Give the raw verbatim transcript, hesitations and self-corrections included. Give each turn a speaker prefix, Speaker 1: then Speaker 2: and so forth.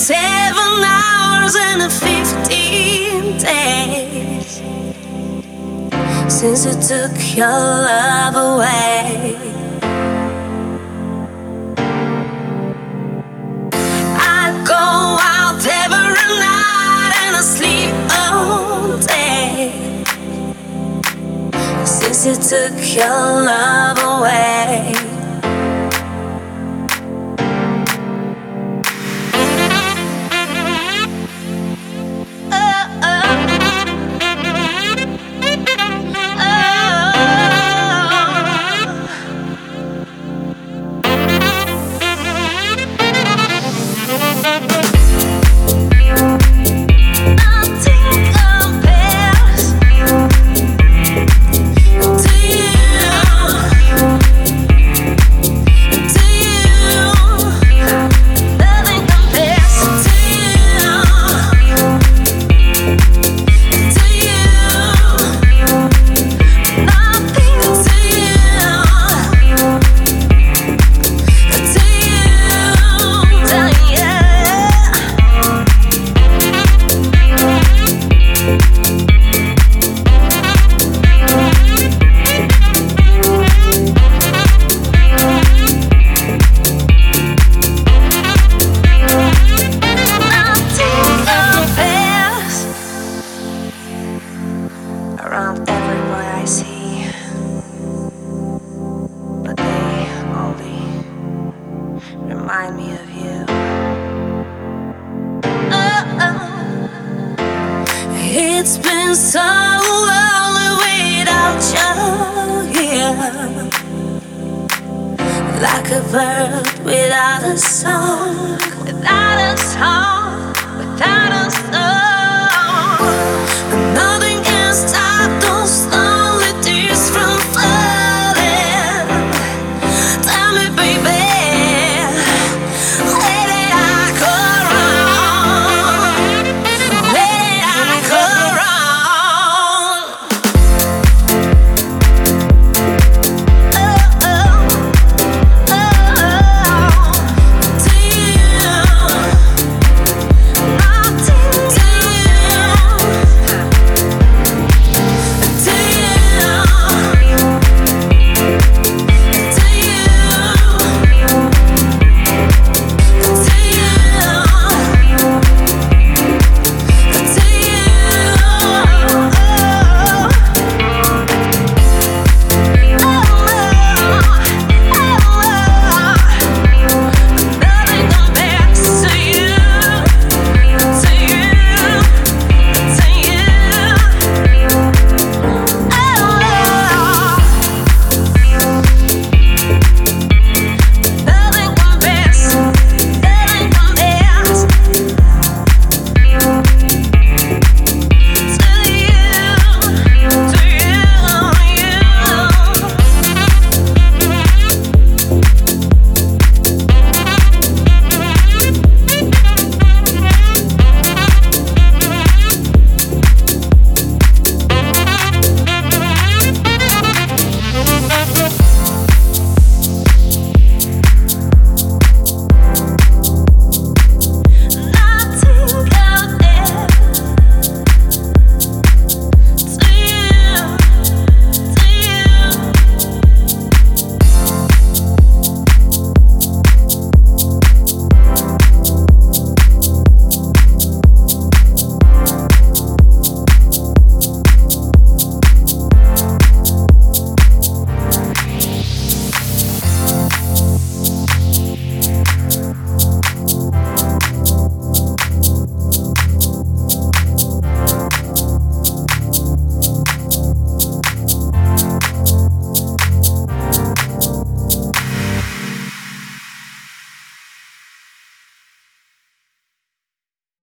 Speaker 1: seven hours and fifteen days since you took your love away. I go out every night and I sleep all day since you took your love away. Around every boy I see, but they only remind me of you. Oh, it's been so lonely without you here, like a bird without a song, without a song, without a song.